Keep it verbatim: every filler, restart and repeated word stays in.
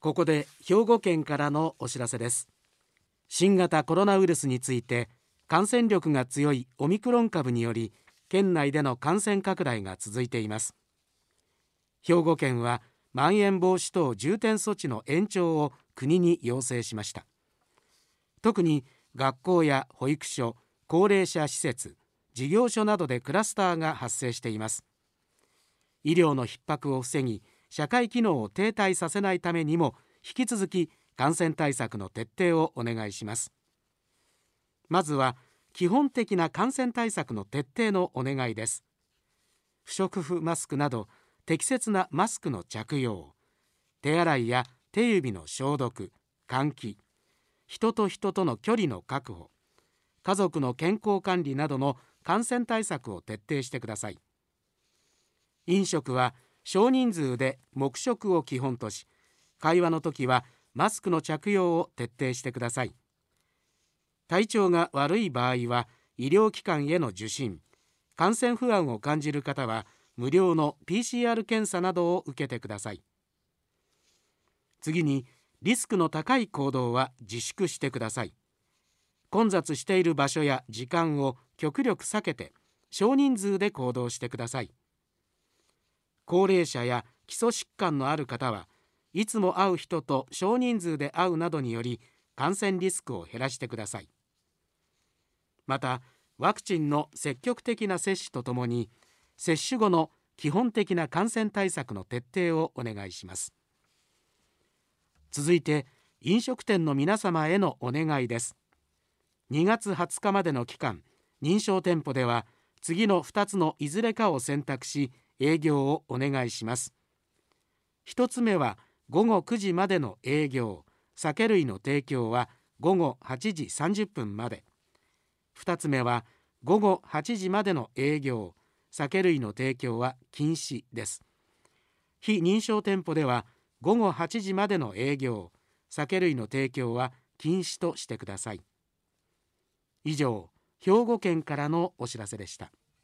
ここで兵庫県からのお知らせです。新型コロナウイルスについて、感染力が強いオミクロン株により県内での感染拡大が続いています。兵庫県はまん延防止等重点措置の延長を国に要請しました。特に学校や保育所、高齢者施設、事業所などでクラスターが発生しています。医療の逼迫を防ぎ、社会機能を停滞させないためにも引き続き感染対策の徹底をお願いします。まずは基本的な感染対策の徹底のお願いです。不織布マスクなど適切なマスクの着用、手洗いや手指の消毒、換気、人と人との距離の確保、家族の健康管理などの感染対策を徹底してください。飲食は少人数で黙食を基本とし、会話の時はマスクの着用を徹底してください。体調が悪い場合は医療機関への受診、感染不安を感じる方は無料の ピーシーアール 検査などを受けてください。次に、リスクの高い行動は自粛してください。混雑している場所や時間を極力避けて少人数で行動してください。高齢者や基礎疾患のある方はいつも会う人と少人数で会うなどにより感染リスクを減らしてください。また、ワクチンの積極的な接種とともに接種後の基本的な感染対策の徹底をお願いします。続いて、飲食店の皆様へのお願いです。にがつはつかまでの期間、認証店舗では次のふたつのいずれかを選択し営業をお願いします。ひとつめはごごくじまでの営業、酒類の提供はごごはちじさんじゅっぷんまで。ふたつめはごごはちじまでの営業、酒類の提供は禁止です。非認証店舗ではごごはちじまでの営業、酒類の提供は禁止としてください。以上、兵庫県からのお知らせでした。